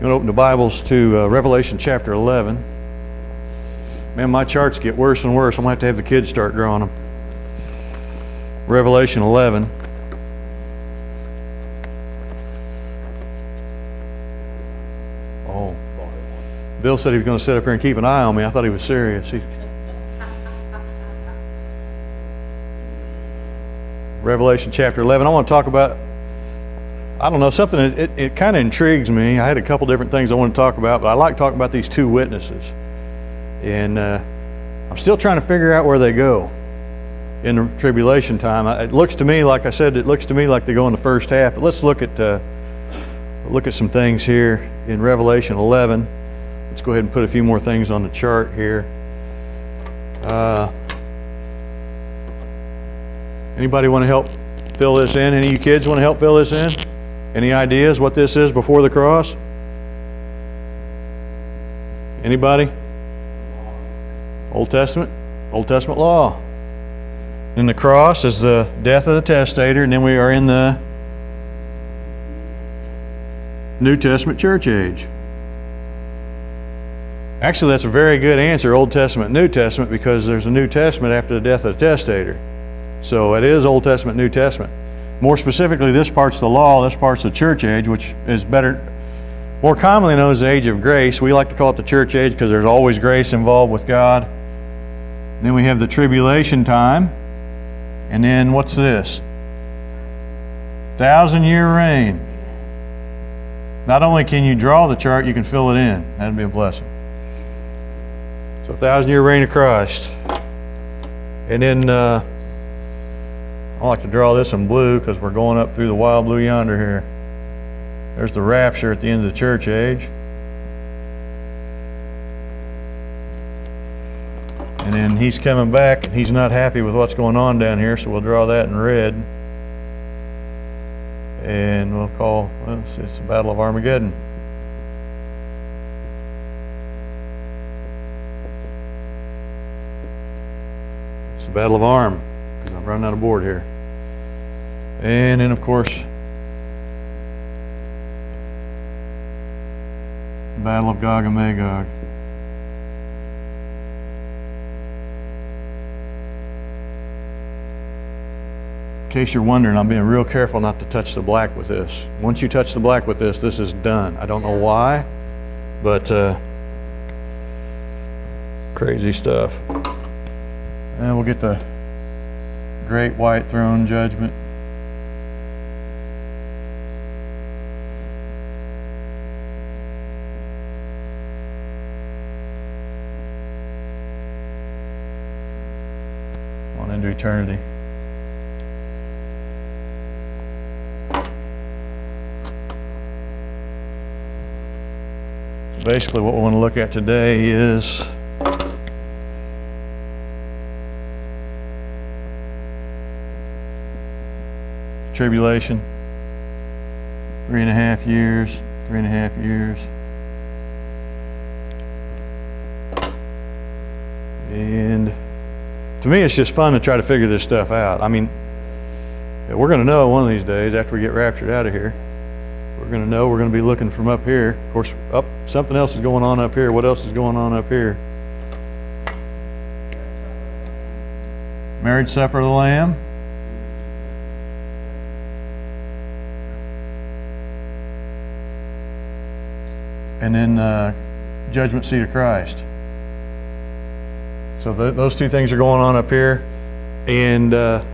going to open the Bibles to Revelation chapter 11. Man, my charts get worse and worse. I'm going to have the kids start drawing them. Revelation 11. Oh, Bill said he was going to sit up here and keep an eye on me. I thought he was serious. Revelation chapter 11. I want to talk about, I don't know, something, it kind of intrigues me. I had a couple different things I want to talk about, but I like talking about these two witnesses. And I'm still trying to figure out where they go in the tribulation time. It looks to me, like I said, it looks to me like they go in the first half. But let's look at some things here in Revelation 11. Let's go ahead and put a few more things on the chart here. Anybody want to help fill this in? Any of you kids want to help fill this in? Any ideas what this is before the cross? Anybody? Old Testament? Old Testament law. And the cross is the death of the testator, and then we are in the New Testament church age. Actually, that's a very good answer, Old Testament, New Testament, because there's a New Testament after the death of the testator. So it is Old Testament, New Testament. More specifically, this part's the law, this part's the church age, which is more commonly known as the age of grace. We like to call it the church age because there's always grace involved with God. And then we have the tribulation time. And then what's this? 1,000-year reign. Not only can you draw the chart, you can fill it in. That'd be a blessing. So 1,000-year reign of Christ. And then I like to draw this in blue because we're going up through the wild blue yonder here. There's the rapture at the end of the church age. And then he's coming back and he's not happy with what's going on down here, so we'll draw that in red. And we'll call, well, it's the Battle of Armageddon. It's the Battle of Arm. I'm running out of board here. And then, of course, Battle of Gog and Magog. In case you're wondering, I'm being real careful not to touch the black with this. Once you touch the black with this, this is done. I don't know why, but crazy stuff. And we'll get the Great White Throne Judgment. On into eternity. So basically what we want to look at today is tribulation, 3.5 years, 3.5 years. And to me, it's just fun to try to figure this stuff out. I mean, we're going to know one of these days after we get raptured out of here. We're going to know, we're going to be looking from up here. Of course, something else is going on up here. What else is going on up here? Marriage supper of the Lamb. And then judgment seat of Christ. So those two things are going on up here. And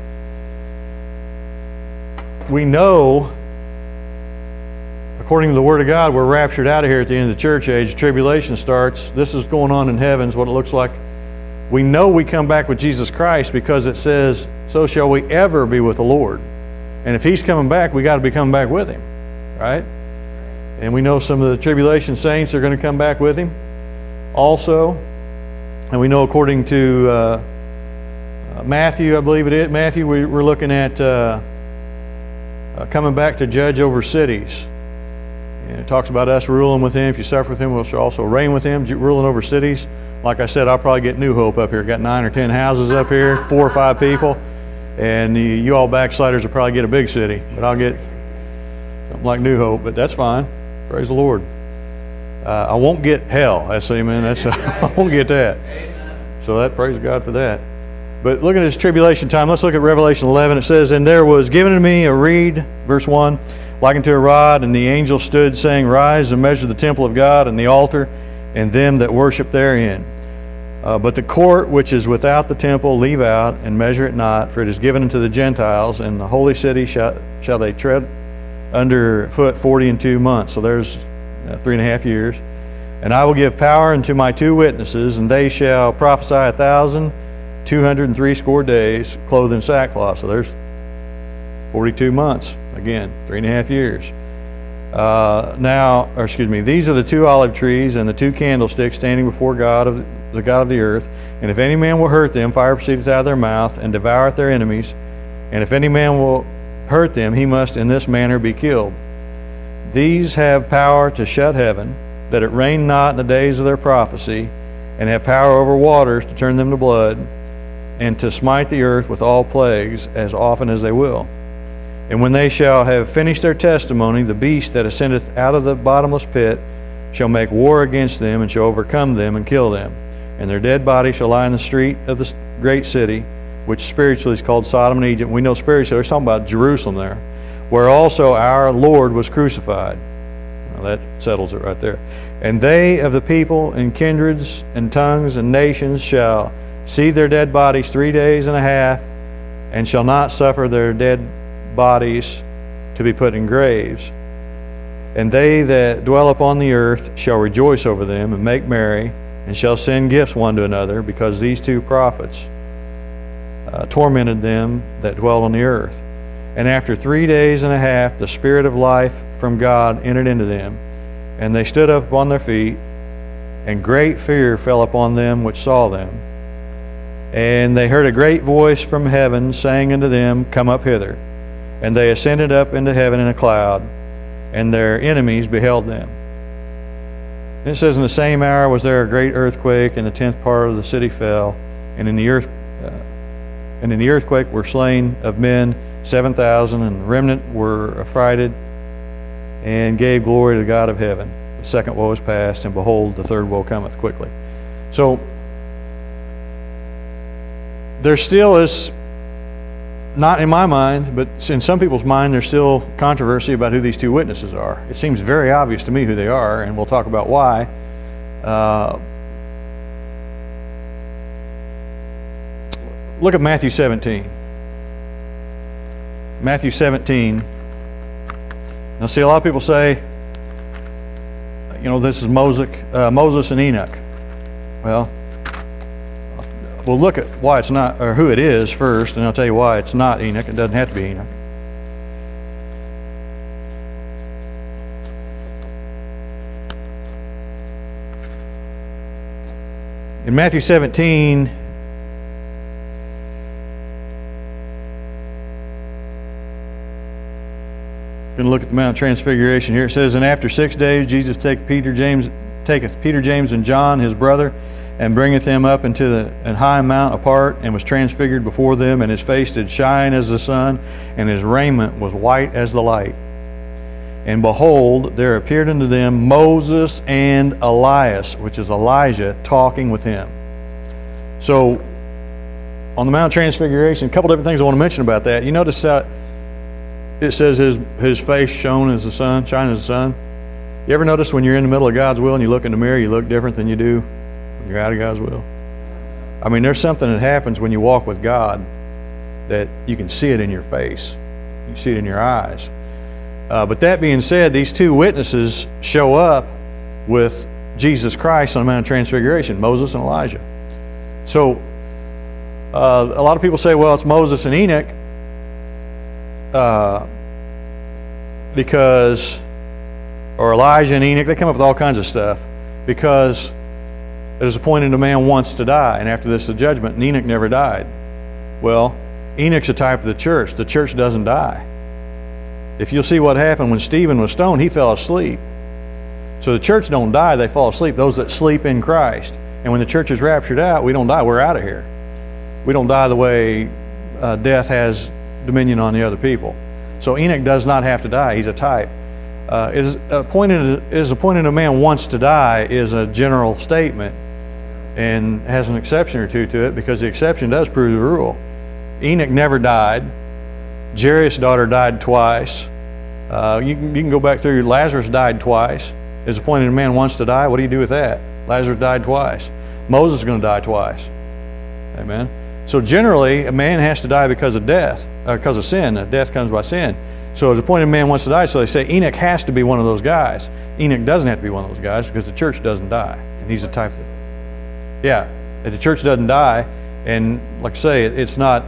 we know, according to the Word of God, we're raptured out of here at the end of the church age. Tribulation starts. This is going on in heaven, is what it looks like. We know we come back with Jesus Christ because it says, so shall we ever be with the Lord. And if He's coming back, we got to be coming back with Him. Right? And we know some of the tribulation saints are going to come back with Him also. And we know according to Matthew, I believe it is, Matthew, we're looking at coming back to judge over cities. And it talks about us ruling with Him. If you suffer with Him, we shall also reign with Him, ruling over cities. Like I said, I'll probably get New Hope up here. Got 9 or 10 houses up here, 4 or 5 people. And you all backsliders will probably get a big city. But I'll get something like New Hope, but that's fine. Praise the Lord. I won't get hell. That's amen. That's I won't get that. So that, praise God for that. But look at this tribulation time. Let's look at Revelation 11. It says, "And there was given to me a reed," verse 1, "like unto a rod, and the angel stood, saying, Rise and measure the temple of God, and the altar, and them that worship therein. But the court which is without the temple leave out, and measure it not, for it is given unto the Gentiles, and the holy city shall they tread under foot 42 months." So there's 3.5 years. "And I will give power unto my 2 witnesses, and they shall prophesy 1,260 days, clothed in sackcloth." So there's 42 months. Again, 3.5 years. "These are the 2 olive trees and the 2 candlesticks standing before the God of the earth. And if any man will hurt them, fire proceedeth out of their mouth, and devoureth their enemies. And if any man will hurt them, he must in this manner be killed. These have power to shut heaven, that it rain not in the days of their prophecy, and have power over waters to turn them to blood, and to smite the earth with all plagues as often as they will. And when they shall have finished their testimony, the beast that ascendeth out of the bottomless pit shall make war against them, and shall overcome them and kill them. And their dead bodies shall lie in the street of the great city, which spiritually is called Sodom and Egypt." We know spiritually, they're talking about Jerusalem there, "where also our Lord was crucified." Well, that settles it right there. "And they of the people and kindreds and tongues and nations shall see their dead bodies 3 days and a half, and shall not suffer their dead bodies to be put in graves. And they that dwell upon the earth shall rejoice over them, and make merry, and shall send gifts one to another, because these 2 prophets tormented them that dwell on the earth. And after 3 days and a half the Spirit of life from God entered into them, and they stood up upon their feet, and great fear fell upon them which saw them. And they heard a great voice from heaven saying unto them, Come up hither. And they ascended up into heaven in a cloud, and their enemies beheld them. And it says, In the same hour was there a great earthquake, and the 10th part of the city fell, and in the earthquake were slain of men 7,000, and the remnant were affrighted, and gave glory to the God of heaven. The second woe is past, and behold, the third woe cometh quickly. So there still is, not in my mind, but in some people's mind, there's still controversy about who these 2 witnesses are. It seems very obvious to me who they are, and we'll talk about why. Look at Matthew 17. Matthew 17. Now, see, a lot of people say, this is Moses and Enoch. Well, we'll look at why it's not, or who it is first, and I'll tell you why it's not Enoch. It doesn't have to be Enoch. In Matthew 17, we're going to look at the Mount of Transfiguration here. It says, And after 6 days Jesus taketh Peter, James, and John his brother, and bringeth them up into an high mount apart, and was transfigured before them, and his face did shine as the sun, and his raiment was white as the light. And behold, there appeared unto them Moses and Elias, which is Elijah, talking with him. So, on the Mount of Transfiguration, a couple different things I want to mention about that. You notice that it says his face shone as the sun, shine as the sun. You ever notice when you're in the middle of God's will and you look in the mirror, you look different than you do when you're out of God's will? I mean, there's something that happens when you walk with God that you can see it in your face. You see it in your eyes. But that being said, these 2 witnesses show up with Jesus Christ on the Mount of Transfiguration, Moses and Elijah. So, a lot of people say, well, it's Moses and Enoch, or Elijah and Enoch, they come up with all kinds of stuff, because it is appointed a man once to die, and after this the judgment, and Enoch never died. Well, Enoch's a type of the church. The church doesn't die. If you'll see what happened when Stephen was stoned, he fell asleep. So the church don't die, they fall asleep, those that sleep in Christ. And when the church is raptured out, we don't die, we're out of here. We don't die the way death has dominion on the other people. So Enoch does not have to die, he's a type. Is appointed a man once to die is a general statement and has an exception or two to it, because the exception does prove the rule. Enoch never died. Jairus' daughter died twice. You can go back through. Lazarus died twice. Is appointed a man once to die. What do you do with that? Lazarus died twice. Moses is going to die twice. Amen. So generally, a man has to die because of death, because of sin. Death comes by sin. So as appointed man wants to die, so they say Enoch has to be one of those guys. Enoch doesn't have to be one of those guys because the church doesn't die. And he's a type of, the church doesn't die. And like I say, it's not,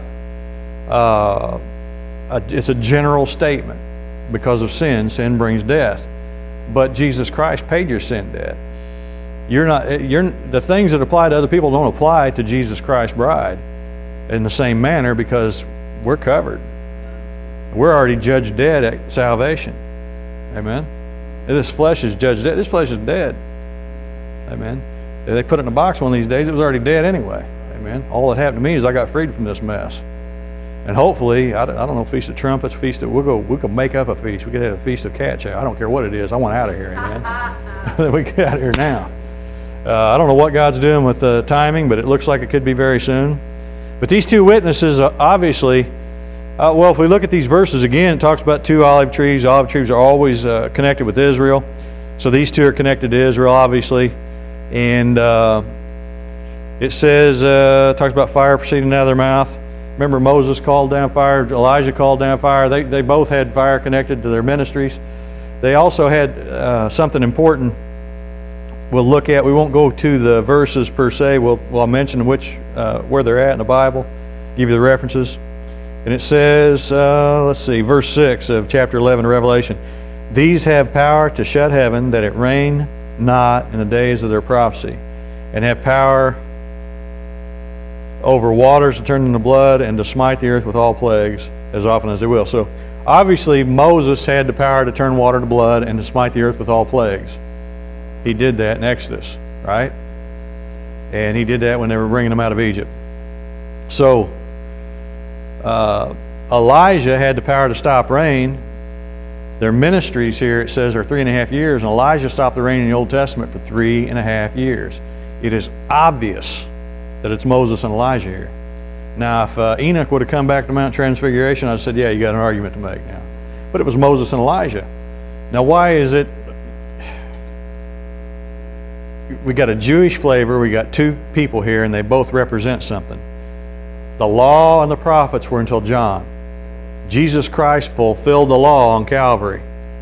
it's a general statement. Because of sin, sin brings death. But Jesus Christ paid your sin debt. The things that apply to other people don't apply to Jesus Christ's bride in the same manner, because we're covered. We're already judged dead at salvation. Amen. This flesh is judged dead. This flesh is dead. Amen. If they put it in a box one of these days, it was already dead anyway. Amen. All that happened to me is I got freed from this mess. And hopefully, I don't know, Feast of Trumpets, we could make up a feast. We could have a Feast of Cat Chow. I don't care what it is. I want out of here, amen. We get out of here now. I don't know what God's doing with the timing, but it looks like it could be very soon. But these two witnesses, obviously, if we look at these verses again, it talks about two olive trees. Olive trees are always connected with Israel. So these two are connected to Israel, obviously. And it says, talks about fire proceeding out of their mouth. Remember, Moses called down fire, Elijah called down fire. They both had fire connected to their ministries. They also had something important we'll look at. We won't go to the verses per se. I'll mention where they're at in the Bible, give you the references. And it says, verse 6 of chapter 11 of Revelation. These have power to shut heaven, that it rain not in the days of their prophecy, and have power over waters to turn into blood, and to smite the earth with all plagues as often as they will. So obviously Moses had the power to turn water to blood and to smite the earth with all plagues. He did that in Exodus, right? And he did that when they were bringing them out of Egypt. So Elijah had the power to stop rain. Their ministries here, it says, are 3.5 years, and Elijah stopped the rain in the Old Testament for 3.5 years. It is obvious that it's Moses and Elijah here. Now, if Enoch would have come back to Mount Transfiguration, I'd said, yeah, you got an argument to make now. But it was Moses and Elijah. Now, why is it? We got a Jewish flavor. We got two people here, and they both represent something. The law and the prophets were until John. Jesus Christ fulfilled the law on Calvary.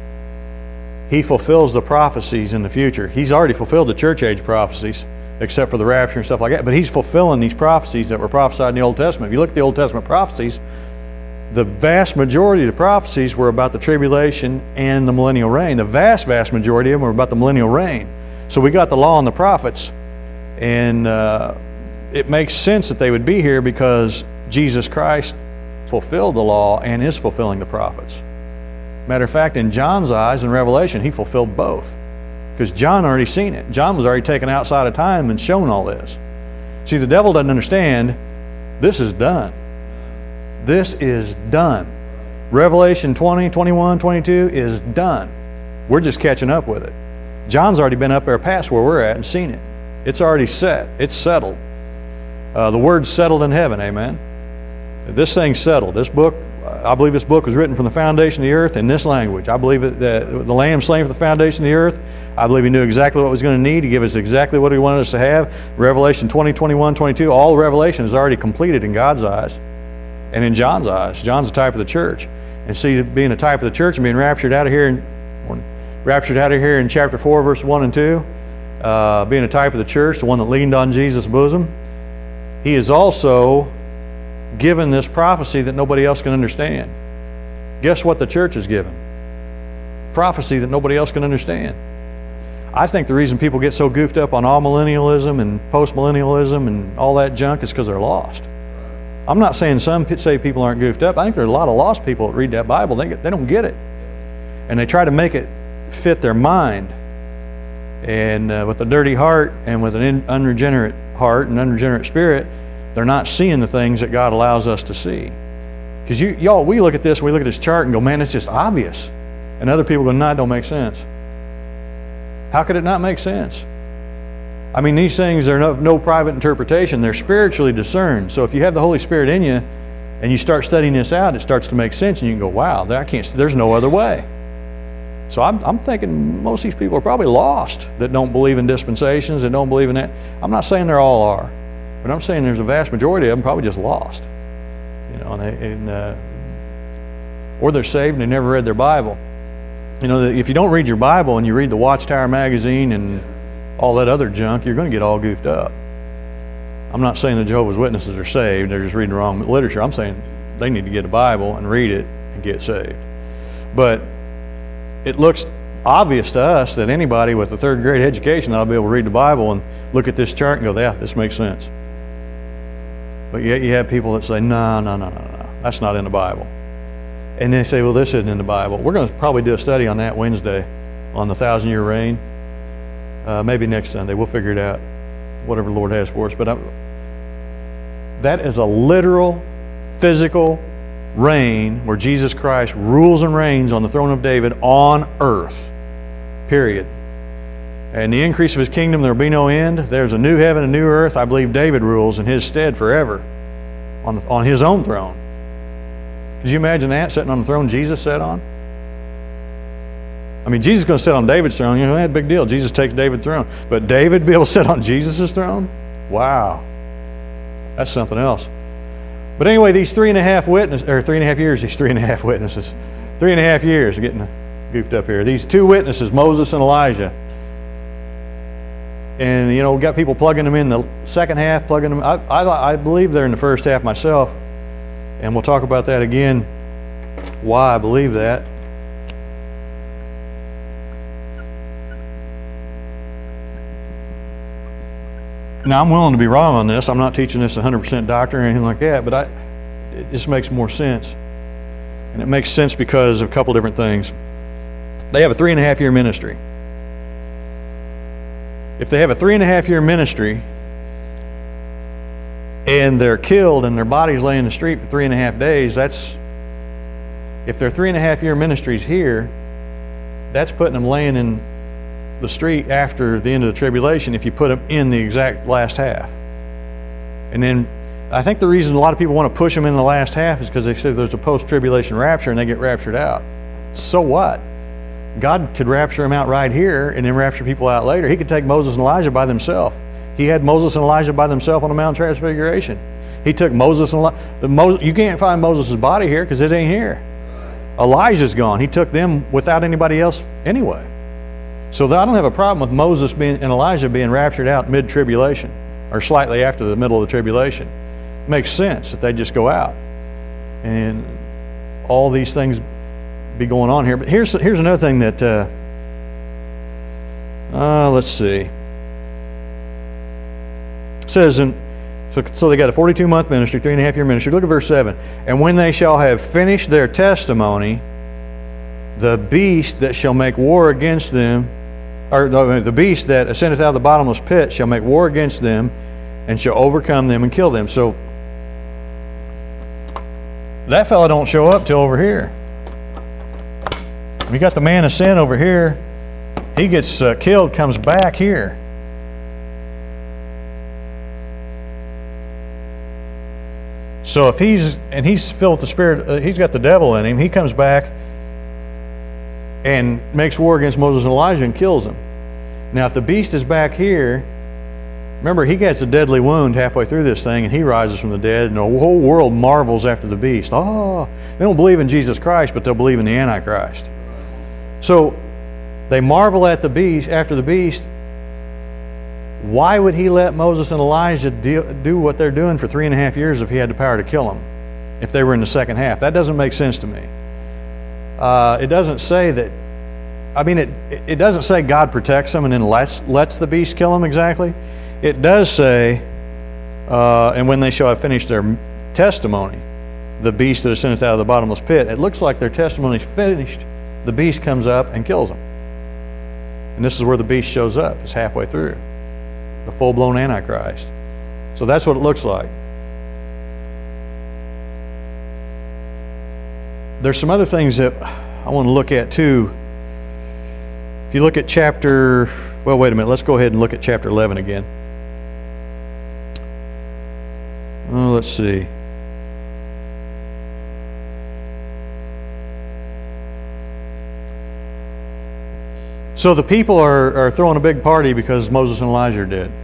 He fulfills the prophecies in the future. He's already fulfilled the church age prophecies, except for the rapture and stuff like that. But he's fulfilling these prophecies that were prophesied in the Old Testament. If you look at the Old Testament prophecies, the vast majority of the prophecies were about the tribulation and the millennial reign. The vast majority of them were about the millennial reign. So we got the law and the prophets, and it makes sense that they would be here because Jesus Christ fulfilled the law and is fulfilling the prophets. Matter of fact, in John's eyes in Revelation, he fulfilled both. Because John already seen it. John was already taken outside of time and shown all this. See, the devil doesn't understand this is done. This is done. Revelation 20, 21, 22 is done. We're just catching up with it. John's already been up there past where we're at and seen it. It's already set. It's settled. The word's settled in heaven, amen? This thing's settled. This book, I believe this book was written from the foundation of the earth in this language. I believe that the Lamb slain for the foundation of the earth, I believe he knew exactly what he was going to need to give us exactly what he wanted us to have. Revelation 20, 21, 22, all the revelation is already completed in God's eyes and in John's eyes. John's a type of the church. And see, being a type of the church and being raptured out of here in chapter 4, verse 1 and 2, being a type of the church, the one that leaned on Jesus' bosom, he is also given this prophecy that nobody else can understand. Guess what the church is given? Prophecy that nobody else can understand. I think the reason people get so goofed up on all-millennialism and post-millennialism and all that junk is because they're lost. I'm not saying some say people aren't goofed up. I think there are a lot of lost people that read that Bible. They don't get it. And they try to make it fit their mind. And with a dirty heart and with an unregenerate heart and unregenerate spirit, they're not seeing the things that God allows us to see. Because we look at this chart and go, man, it's just obvious. And other people go, no, it don't make sense. How could it not make sense? I mean, these things are no private interpretation. They're spiritually discerned. So if you have the Holy Spirit in you and you start studying this out, it starts to make sense, and you can go, wow, there's no other way. So I'm thinking most of these people are probably lost that don't believe in dispensations, that don't believe in that. I'm not saying they all are, but I'm saying there's a vast majority of them probably just lost. You know, or they're saved and they never read their Bible. You know, if you don't read your Bible and you read the Watchtower magazine and all that other junk, you're going to get all goofed up. I'm not saying the Jehovah's Witnesses are saved, they're just reading the wrong literature. I'm saying they need to get a Bible and read it and get saved. But it looks obvious to us that anybody with a third grade education ought to be able to read the Bible and look at this chart and go, yeah, this makes sense. But yet you have people that say, no, that's not in the Bible. And they say, well, this isn't in the Bible. We're going to probably do a study on that Wednesday on the 1,000-year reign. Maybe next Sunday. We'll figure it out, whatever the Lord has for us. But that is a literal, physical reign where Jesus Christ rules and reigns on the throne of David on earth. Period. And the increase of his kingdom, there will be no end. There's a new heaven, a new earth. I believe David rules in his stead forever on his own throne. Could you imagine that, sitting on the throne Jesus sat on? I mean, Jesus is going to sit on David's throne. You know, that's a big deal. Jesus takes David's throne. But David be able to sit on Jesus' throne? Wow. That's something else. But anyway, these 3.5 witnesses, or 3.5 years, these 3.5 witnesses, 3.5 years, getting goofed up here. These two witnesses, Moses and Elijah. And, you know, we've got people plugging them in the second half, plugging them. I believe they're in the first half myself. And we'll talk about that again, why I believe that. Now, I'm willing to be wrong on this. I'm not teaching this 100% doctrine or anything like that, but it just makes more sense. And it makes sense because of a couple different things. They have a 3.5-year ministry. If they have a 3.5-year ministry and they're killed and their bodies lay in the street for 3.5 days, if their 3.5-year ministry's here, that's putting them laying in the street after the end of the tribulation if you put them in the exact last half. And then I think the reason a lot of people want to push them in the last half is because they say there's a post-tribulation rapture and they get raptured out. So what? God could rapture them out right here and then rapture people out later. He could take Moses and Elijah by themselves. He had Moses and Elijah by themselves on the Mount Transfiguration. He took Moses and Elijah. You can't find Moses' body here because it ain't here. Elijah's gone. He took them without anybody else anyway. So I don't have a problem with Moses and Elijah being raptured out mid-tribulation or slightly after the middle of the tribulation. It makes sense that they just go out and all these things be going on here. But here's another thing that let's see. It says so they got a 42-month ministry, 3.5-year ministry. Look at verse 7. And when they shall have finished their testimony, the beast that shall make war against them, or the beast that ascendeth out of the bottomless pit shall make war against them and shall overcome them and kill them. So that fellow don't show up till over here. We got the man of sin over here. He gets killed, comes back here. So if he's filled with the Spirit, he's got the devil in him, he comes back and makes war against Moses and Elijah and kills them. Now if the beast is back here, remember he gets a deadly wound halfway through this thing and he rises from the dead and the whole world marvels after the beast. Oh, they don't believe in Jesus Christ, but they'll believe in the Antichrist. So they marvel at the beast, after the beast. Why would he let Moses and Elijah do what they're doing for 3.5 years if he had the power to kill them, if they were in the second half? That doesn't make sense to me. It doesn't say that, I mean, it doesn't say God protects them and then lets the beast kill them exactly. It does say, and when they shall have finished their testimony, the beast that ascendeth out of the bottomless pit. It looks like their testimony is finished. The beast comes up and kills them. And this is where the beast shows up. It's halfway through. The full-blown Antichrist. So that's what it looks like. There's some other things that I want to look at too. If you look at chapter, well, wait a minute. Let's go ahead and look at chapter 11 again. Let's see. So the people are throwing a big party because Moses and Elijah are dead.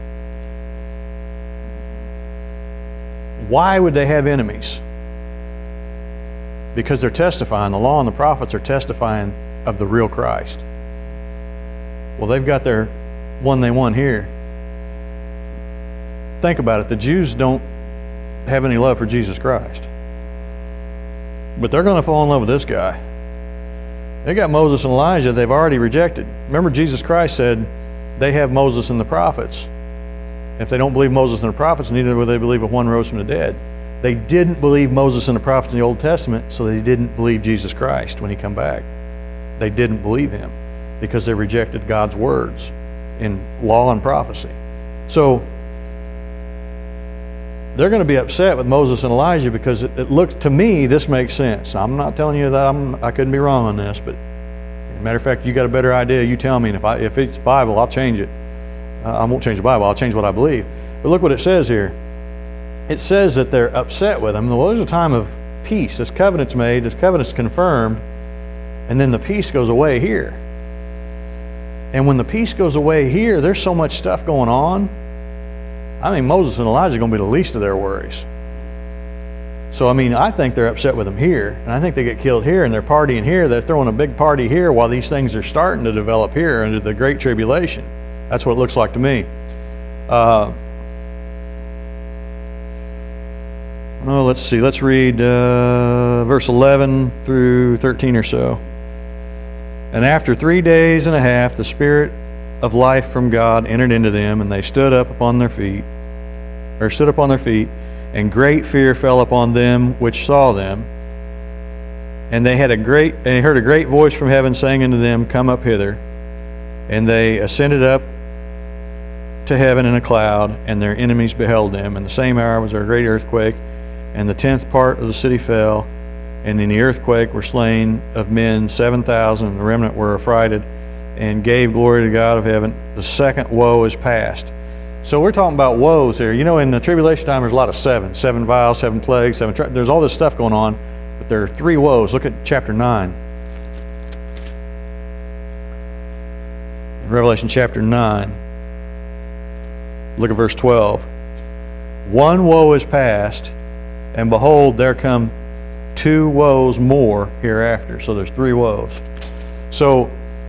Why would they have enemies? Because they're testifying. The law and the prophets are testifying of the real Christ. Well, they've got their one they want here. Think about it. The Jews don't have any love for Jesus Christ. But they're going to fall in love with this guy. They got Moses and Elijah they've already rejected. Remember, Jesus Christ said they have Moses and the prophets. If they don't believe Moses and the prophets, neither will they believe if one rose from the dead. They didn't believe Moses and the prophets in the Old Testament, so they didn't believe Jesus Christ when he come back. They didn't believe him because they rejected God's words in law and prophecy. So they're going to be upset with Moses and Elijah because it looks, to me, this makes sense. I'm not telling you that I couldn't be wrong on this, but as a matter of fact, you got a better idea, you tell me, and if it's Bible, I'll change it. I won't change the Bible, I'll change what I believe. But look what it says here. It says that they're upset with him. Well, there's a time of peace. This covenant's made, this covenant's confirmed, and then the peace goes away here. And when the peace goes away here, there's so much stuff going on. I think Moses and Elijah are going to be the least of their worries. So, I mean, I think they're upset with them here, and I think they get killed here, and they're partying here. They're throwing a big party here while these things are starting to develop here under the Great Tribulation. That's what it looks like to me. Let's see. Let's read verse 11 through 13 or so. And after 3 days and a half, the Spirit of life from God entered into them, and they stood upon their feet, and great fear fell upon them which saw them. And they heard a great voice from heaven saying unto them, Come up hither. And they ascended up to heaven in a cloud, and their enemies beheld them. And the same hour was there a great earthquake, and the 10th part of the city fell. And in the earthquake were slain of men 7,000, and the remnant were affrighted, and gave glory to God of heaven. The second woe is past. So we're talking about woes here. You know, in the tribulation time, there's a lot of seven vials, 7 plagues, there's all this stuff going on, but there are 3 woes. Look at chapter 9. In Revelation chapter 9. Look at verse 12. One woe is past, and behold, there come 2 woes more hereafter. So there's 3 woes. So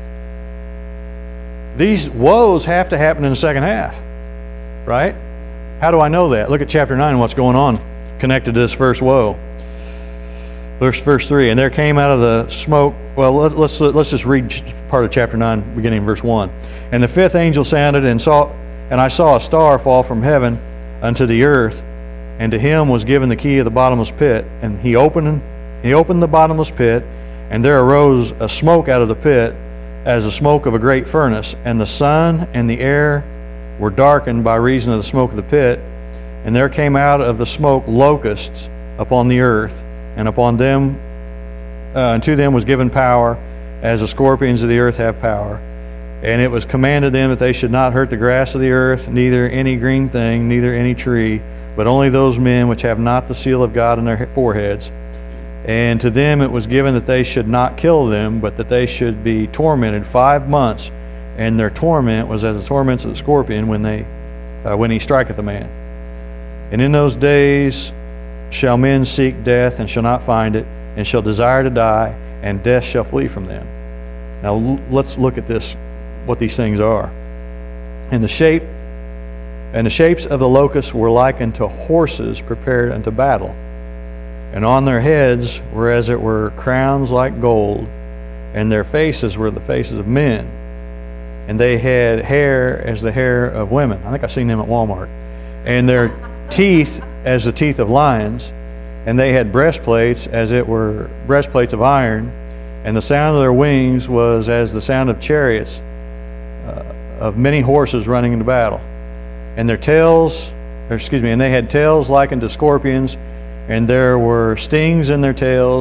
these woes have to happen in the second half, right? How do I know that? Look at chapter 9, what's going on connected to this first woe. Verse 3, and there came out of the smoke. Well, let's just read part of chapter 9, beginning in verse 1. And the 5th angel sounded, and I saw a star fall from heaven unto the earth, and to him was given the key of the bottomless pit. And he opened the bottomless pit, and there arose a smoke out of the pit, as the smoke of a great furnace, and the sun and the air were darkened by reason of the smoke of the pit. And there came out of the smoke locusts upon the earth, and upon them, and to them was given power, as the scorpions of the earth have power. And it was commanded them that they should not hurt the grass of the earth, neither any green thing, neither any tree, but only those men which have not the seal of God in their foreheads. And to them it was given that they should not kill them, but that they should be tormented 5 months. And their torment was as the torments of the scorpion when he striketh a man. And in those days shall men seek death, and shall not find it, and shall desire to die, and death shall flee from them. Now let's look at this, what these things are. And the shapes of the locusts were like unto horses prepared unto battle. And on their heads were as it were crowns like gold, and their faces were the faces of men. And they had hair as the hair of women. I think I've seen them at Walmart. And their teeth as the teeth of lions. And they had breastplates as it were breastplates of iron. And the sound of their wings was as the sound of chariots of many horses running into battle. And their tails, and they had tails like unto scorpions, and there were stings in their tails,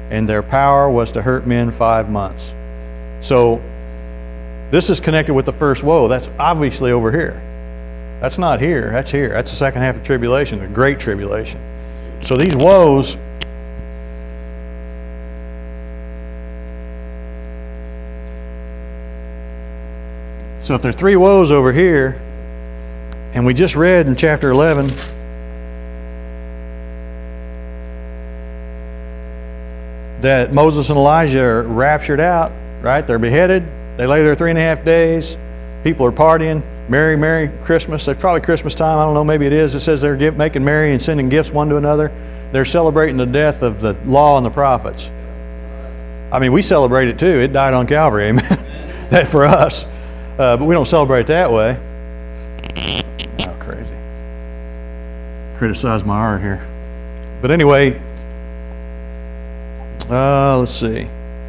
and their power was to hurt men 5 months. So this is connected with the first woe. That's obviously over here. That's not here. That's here. That's the second half of the tribulation, the great tribulation. So these woes, so if there are 3 woes over here, and we just read in chapter 11 that Moses and Elijah are raptured out, right? They're beheaded. They lay there 3.5 days. People are partying. Merry Christmas. It's probably Christmas time. I don't know. Maybe it is. It says they're making merry and sending gifts one to another. They're celebrating the death of the law and the prophets. I mean, we celebrate it too. It died on Calvary. Amen. That for us. But we don't celebrate that way. Oh, crazy. Criticize my art here. But anyway, let's see.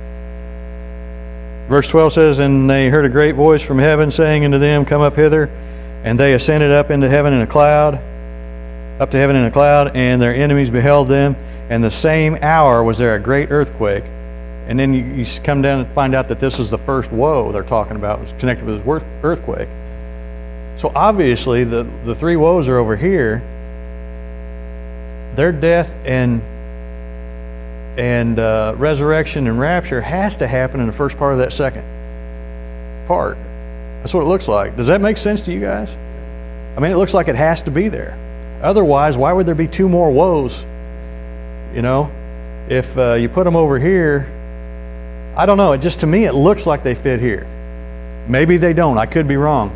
Verse 12 says, "And they heard a great voice from heaven saying unto them, Come up hither. And they ascended up into heaven in a cloud, up to heaven in a cloud, and their enemies beheld them. And the same hour was there a great earthquake." And then you come down and find out that this is the first woe they're talking about. It was connected with this earthquake. So obviously the 3 woes are over here. Their death and resurrection and rapture has to happen in the first part of that second part. That's what it looks like. Does that make sense to you guys? I mean, it looks like it has to be there. Otherwise, why would there be 2 more woes? You know, if you put them over here, I don't know. It just, to me, it looks like they fit here. Maybe they don't. I could be wrong.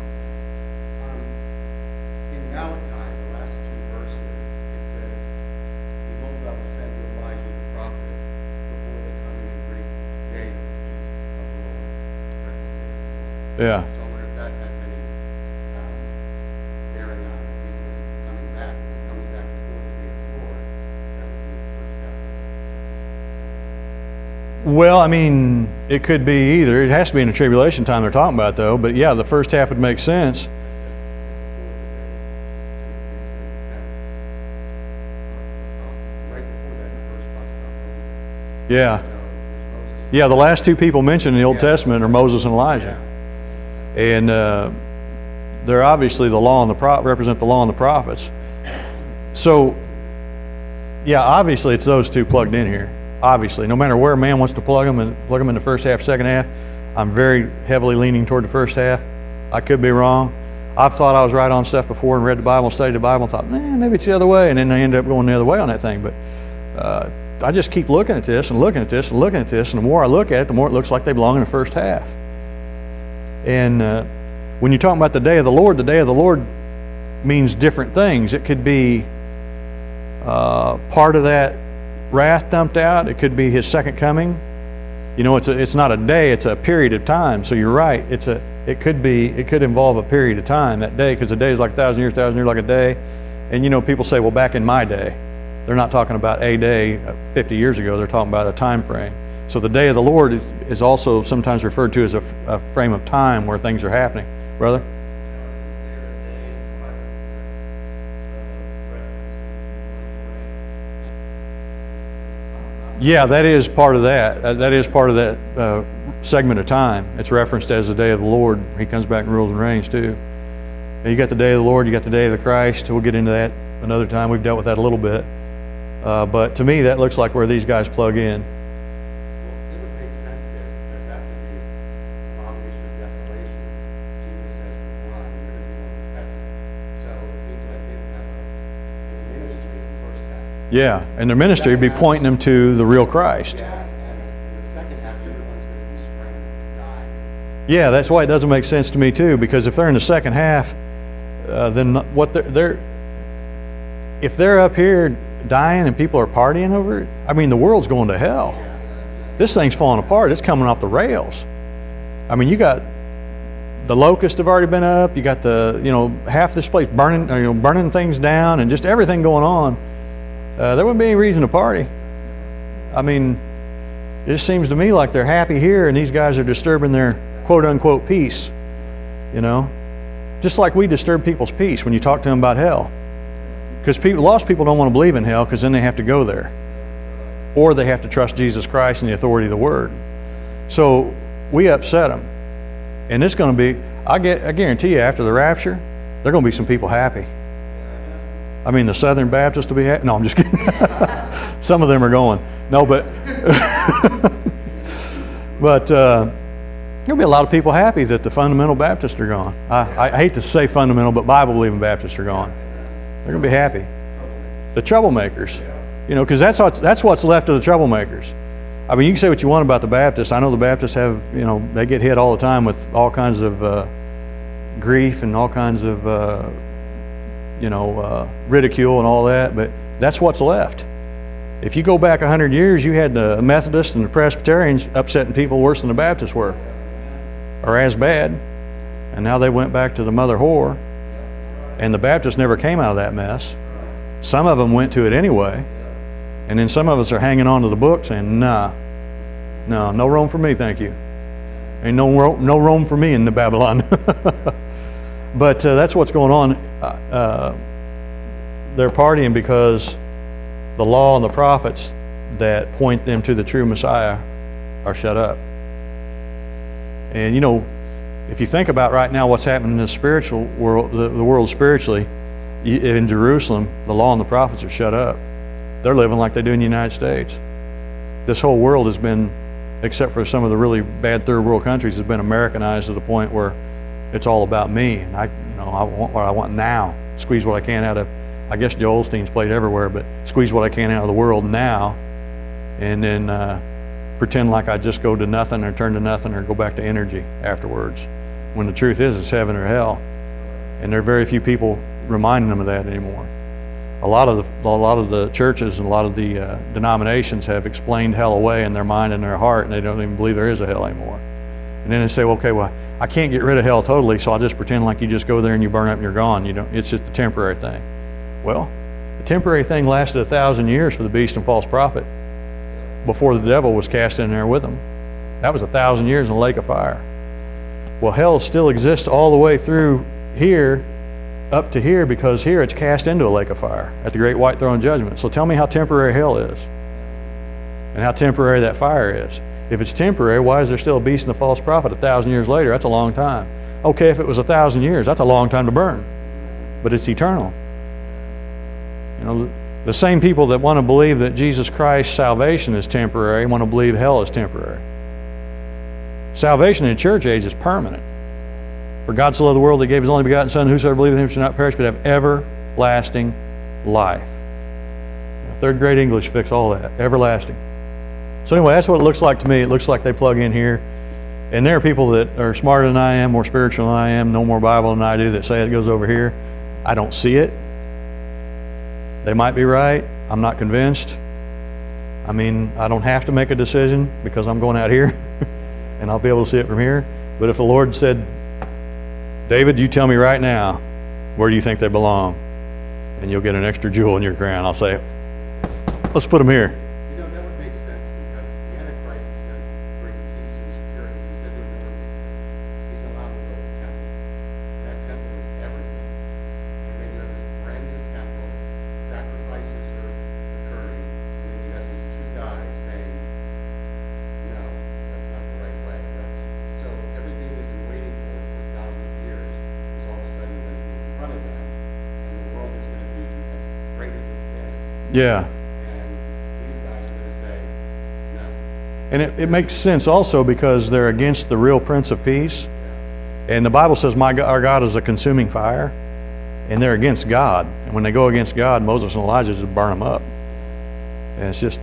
In Malachi, the last 2 verses, it says, "Behold, I will send you Elijah the prophet before the coming and great day of the Lord." Yeah. So I wonder if that has any bearing on Jesus coming back. If he comes back before the day of the Lord, that would be the first chapter. Well, I mean, it could be either. It has to be in the tribulation time they're talking about, though. But yeah, the first half would make sense. Right before that, the first talks about Moses. Yeah. So there's Moses. Yeah, the last 2 people mentioned in the Old Testament are Moses and Elijah. And they're obviously the law and the represent the law and the prophets. So, yeah, obviously it's those 2 plugged in here. Obviously, no matter where a man wants to plug them in the first half, second half, I'm very heavily leaning toward the first half. I could be wrong. I've thought I was right on stuff before and read the Bible, studied the Bible, and thought, maybe it's the other way, and then I ended up going the other way on that thing. But I just keep looking at this and looking at this and looking at this, and the more I look at it, the more it looks like they belong in the first half. And when you're talking about the day of the Lord means different things. It could be part of that wrath dumped out. It could be His second coming. You know, it's not a day; it's a period of time. So you're right. It could involve a period of time, that day, because a day is like 1,000 years like a day. And you know, people say, well, back in my day, they're not talking about a day 50 years ago. They're talking about a time frame. So the day of the Lord is also sometimes referred to as a frame of time where things are happening, brother. Yeah, that is part of that. That is part of that segment of time. It's referenced as the day of the Lord. He comes back and rules and reigns too. You got the day of the Lord, you got the day of the Christ. We'll get into that another time. We've dealt with that a little bit. But to me, that looks like where these guys plug in. Well, it would make sense that there's after the abomination of desolation, Jesus says to one, you're going to be one who's petty. So it seems like they would have a ministry in the first half. Yeah, and their ministry would be pointing them to the real Christ. Yeah, and in the second half, everyone's going to be screaming, dying. Yeah, that's why it doesn't make sense to me too, because if they're in the second half, then what if they're up here dying and people are partying over it, I mean, the world's going to hell. This thing's falling apart. It's coming off the rails. I mean, you got the locusts have already been up. You got half this place burning things down, and just everything going on. There wouldn't be any reason to party. I mean, it just seems to me like they're happy here, and these guys are disturbing their quote-unquote peace. You know, just like we disturb people's peace when you talk to them about hell. Because lost people don't want to believe in hell, because then they have to go there. or they have to trust Jesus Christ and the authority of the Word. So we upset them. And it's going to be, I guarantee you, after the rapture, there are going to be some people happy. I mean, the Southern Baptists will be happy. No, I'm just kidding. Some of them are going. No, but but there'll be a lot of people happy that the fundamental Baptists are gone. I hate to say fundamental, but Bible-believing Baptists are gone. They're going to be happy. The troublemakers, because that's what's left of the troublemakers. I mean, you can say what you want about the Baptists. I know the Baptists have, they get hit all the time with all kinds of grief and all kinds of, ridicule and all that, but that's what's left. If you go back 100 years, you had the Methodists and the Presbyterians upsetting people worse than the Baptists were, or as bad, and now they went back to the mother whore, and the Baptists never came out of that mess. Some of them went to it anyway. And then some of us are hanging on to the book saying, no Rome for me, thank you. Ain't no Rome for me in the Babylon. But that's what's going on. They're partying because the law and the prophets that point them to the true Messiah are shut up. And if you think about right now what's happening in the spiritual world, the world spiritually, in Jerusalem, the law and the prophets are shut up. They're living like they do in the United States. This whole world has been, except for some of the really bad third world countries, has been Americanized to the point where it's all about me. And I want what I want now. Squeeze what I can out of, I guess Joel Osteen's played everywhere, but squeeze what I can out of the world now, and then pretend like I just go to nothing or turn to nothing or go back to energy afterwards. When the truth is, it's heaven or hell. And there are very few people reminding them of that anymore. A lot of the churches and a lot of the denominations have explained hell away in their mind and their heart, and they don't even believe there is a hell anymore. And then they say, well, okay, I can't get rid of hell totally, so I'll just pretend like you just go there and you burn up and you're gone. It's just a temporary thing. Well, the temporary thing lasted 1,000 years for the beast and false prophet before the devil was cast in there with them. That was 1,000 years in a lake of fire. Well, hell still exists all the way through here, up to here, because here it's cast into a lake of fire at the great white throne judgment. So tell me how temporary hell is and how temporary that fire is. If it's temporary, why is there still a beast and a false prophet 1,000 years later? That's a long time. Okay, if it was 1,000 years, that's a long time to burn, but it's eternal. The same people that want to believe that Jesus Christ's salvation is temporary want to believe hell is temporary. Salvation in the church age is permanent. For God so loved the world that he gave his only begotten Son, whosoever believeth in him shall not perish but have everlasting life. Third grade English fix all that. Everlasting. So anyway, that's what it looks like to me. It looks like they plug in here. And there are people that are smarter than I am, more spiritual than I am, know more Bible than I do, that say it goes over here. I don't see it. They might be right. I'm not convinced. I mean, I don't have to make a decision because I'm going out here and I'll be able to see it from here. But if the Lord said, David, you tell me right now, where do you think they belong? And you'll get an extra jewel in your crown. I'll say, let's put them here. That would make sense because the Antichrist is going to bring peace and security. He's going to do another thing. He's going to allow them to build a temple. That temple is everything. And then you have a brand new temple. Sacrifices are occurring. And then you have these two guys saying, no, that's not the right way. So everything that you're waiting for 1,000 years is all of a sudden going to be in front of them. And the world is going to be as great as it's been. Yeah. And it makes sense also because they're against the real Prince of Peace. And the Bible says our God is a consuming fire. And they're against God. And when they go against God, Moses and Elijah just burn them up. And it's just,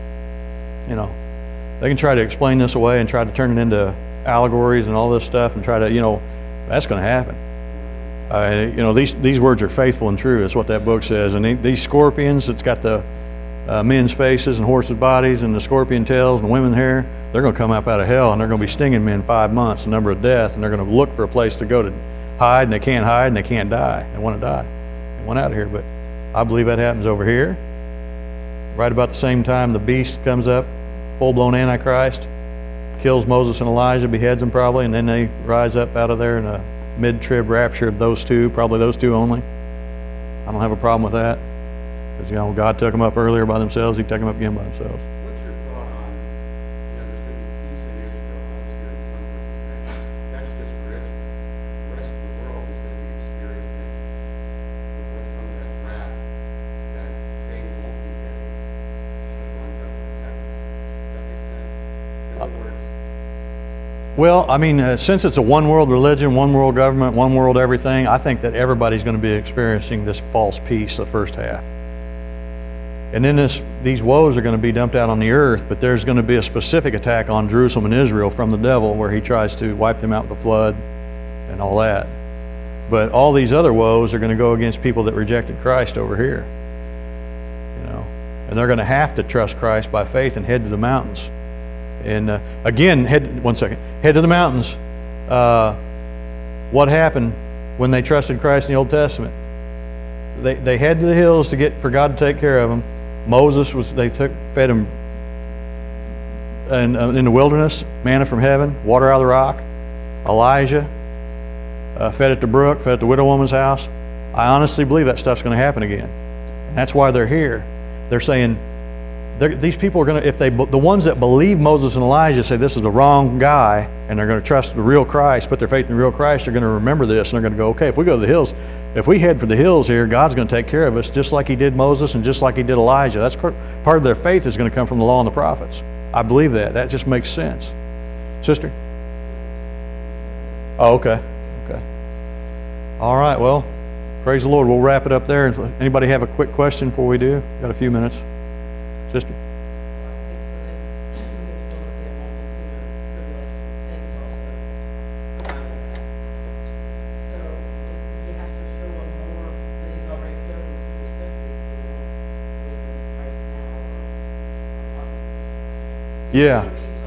they can try to explain this away and try to turn it into allegories and all this stuff and try to, that's going to happen. These words are faithful and true. That's what that book says. And these scorpions, it's got the men's faces and horses' bodies and the scorpion tails and women's hair, they're going to come up out of hell and they're going to be stinging men 5 months, the number of death, and they're going to look for a place to go to hide, and they can't hide and they can't die. They want to die. They want out of here. But I believe that happens over here. Right about the same time the beast comes up, full-blown Antichrist, kills Moses and Elijah, beheads them probably, and then they rise up out of there in a mid-trib rapture of those two, probably those two only. I don't have a problem with that. Because, God took them up earlier by themselves. He took them up again by themselves. other words, Well, I mean, since it's a one world religion, one world government, one world everything, I think that everybody's going to be experiencing this false peace the first half. And then these woes are going to be dumped out on the earth, but there's going to be a specific attack on Jerusalem and Israel from the devil where he tries to wipe them out with the flood and all that. But all these other woes are going to go against people that rejected Christ over here. And they're going to have to trust Christ by faith and head to the mountains. And again, head to the mountains. What happened when they trusted Christ in the Old Testament? They head to the hills for God to take care of them. Moses fed him in the wilderness, manna from heaven, water out of the rock. Elijah fed at the brook, fed at the widow woman's house. I honestly believe that stuff's going to happen again. And that's why they're here. They're saying these people are going to, the ones that believe Moses and Elijah say this is the wrong guy, and they're going to trust the real Christ, put their faith in the real Christ, they're going to remember this, and they're going to go, okay, if we go to the hills, if we head for the hills here, God's going to take care of us just like he did Moses and just like he did Elijah. That's part of their faith is going to come from the law and the prophets. I believe that. That just makes sense. Sister? Oh, okay. All right, well, praise the Lord. We'll wrap it up there. Anybody have a quick question before we do? Got a few minutes. Sister? Yeah.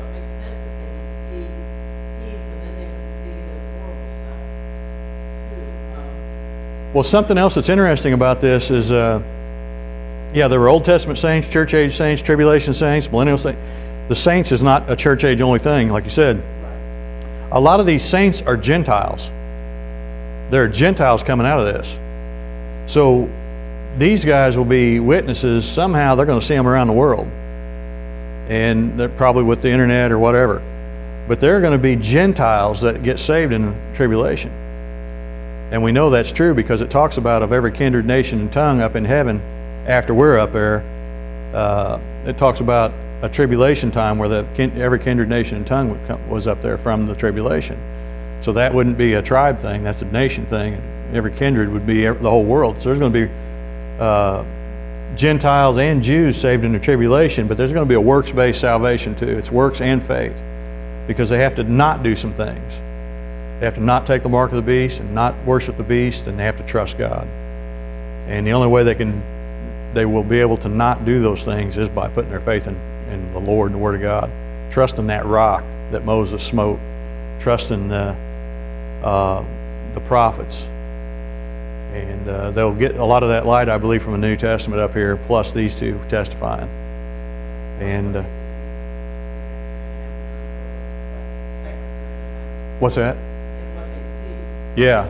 Well, something else that's interesting about this is, there were Old Testament saints, church age saints, tribulation saints, millennial saints. The saints is not a church age only thing, like you said. A lot of these saints are Gentiles. There are Gentiles coming out of this. So these guys will be witnesses. Somehow they're going to see them around the world. And they're probably with the internet or whatever. But there are going to be Gentiles that get saved in the tribulation. And we know that's true because it talks about of every kindred, nation, and tongue up in heaven after we're up there. It talks about a tribulation time where every kindred, nation, and tongue was up there from the tribulation. So that wouldn't be a tribe thing. That's a nation thing. Every kindred would be the whole world. So there's going to be Gentiles and Jews saved in the tribulation, but there's going to be a works-based salvation too. It's works and faith because they have to not do some things. They have to not take the mark of the beast and not worship the beast, and they have to trust God. And the only way they will be able to not do those things is by putting their faith in the Lord and the Word of God, trusting that rock that Moses smote, trusting the prophets. And they'll get a lot of that light, I believe, from the New Testament up here, plus these two testifying. And what's that? Yeah.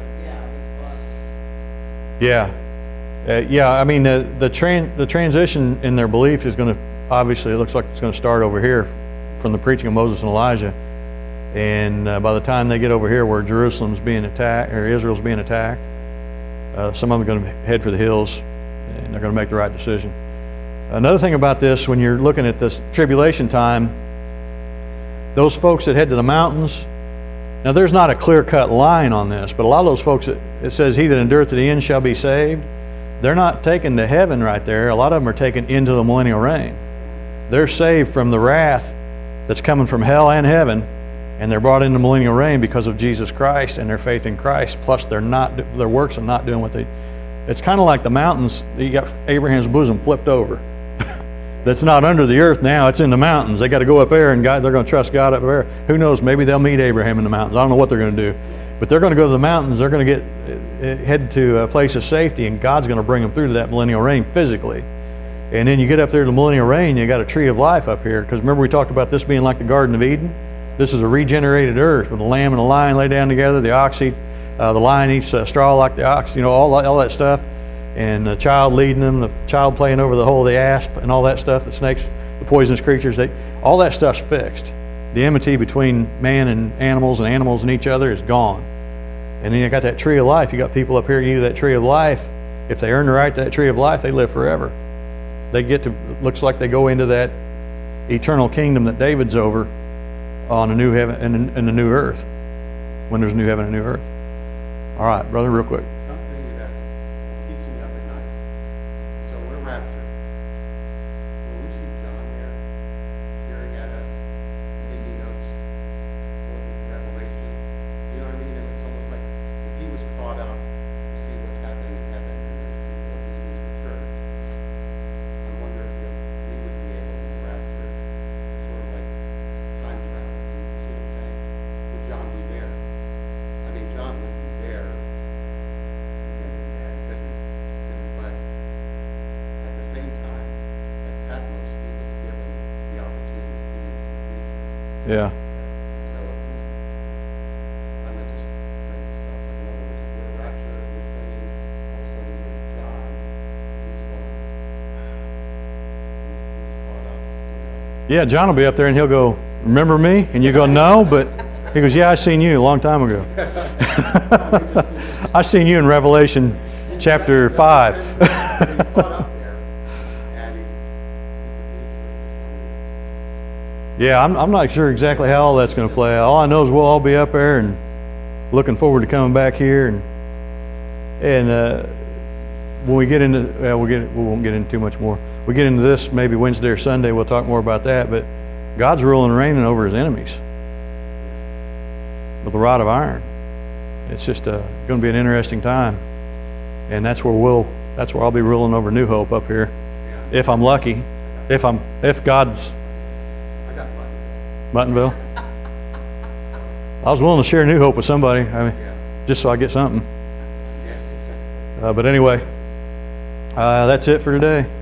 I mean, the transition in their belief is going to, obviously, it looks like it's going to start over here from the preaching of Moses and Elijah. And by the time they get over here where Jerusalem's being attacked, or Israel's being attacked, some of them are going to head for the hills, and they're going to make the right decision. Another thing about this, when you're looking at this tribulation time, those folks that head to the mountains, now there's not a clear-cut line on this, but a lot of those folks, it says, he that endureth to the end shall be saved. They're not taken to heaven right there. A lot of them are taken into the millennial reign. They're saved from the wrath that's coming from hell and heaven, and they're brought into millennial reign because of Jesus Christ and their faith in Christ, plus their works and not doing what they... It's kind of like the mountains. You got Abraham's bosom flipped over. That's not under the earth now. It's in the mountains. They got to go up there, and they're going to trust God up there. Who knows? Maybe they'll meet Abraham in the mountains. I don't know what they're going to do. But they're going to go to the mountains. They're going to head to a place of safety, and God's going to bring them through to that millennial reign physically. And then you get up there to the millennial reign, you got a tree of life up here. Because remember we talked about this being like the Garden of Eden? This is a regenerated earth with a lamb and a lion lay down together. The lion eats straw like the ox, all that stuff. And the child leading them, the child playing over the hole of the asp and all that stuff, the snakes, the poisonous creatures, all that stuff's fixed. The enmity between man and animals and each other is gone. And then you got that tree of life. You got people up here eating that tree of life. If they earn the right to that tree of life, they live forever. Looks like they go into that eternal kingdom that David's over on a new heaven and a new earth, when there's a new heaven and a new earth. All right, brother, real quick. Something that keeps me up at night. So we're raptured. When we see John there, staring at us, taking notes, looking at Revelation, you know what I mean? It's almost like if he was caught up to see what's happening in heaven and then what he sees in the church. I wonder if we would be able to rapture it, sort of like time travel. You see what I'm saying? Would John be there? I mean, John would be there. But at the same time, at Patmos, he was given the opportunity to see into the future. Yeah. So I might just break this up. In other words, if we're raptured, we're singing, all of a sudden there's John, he's gone. He's caught up, you know. Yeah, John will be up there and he'll go, remember me? And you go, no, but he goes, yeah, I seen you a long time ago. I seen you in Revelation chapter 5. He's caught up there, and he's the future. Yeah, I'm not sure exactly how all that's going to play out. All I know is we'll all be up there and looking forward to coming back here. And when we get into, we won't get into too much more. We get into this maybe Wednesday or Sunday. We'll talk more about that. But God's ruling and reigning over His enemies with a rod of iron. It's just going to be an interesting time, and that's where I'll be ruling over New Hope up here, if I'm lucky, if God's I got money. Muttonville. I was willing to share New Hope with somebody. I mean, just so I get something. Yeah, exactly. But anyway, that's it for today.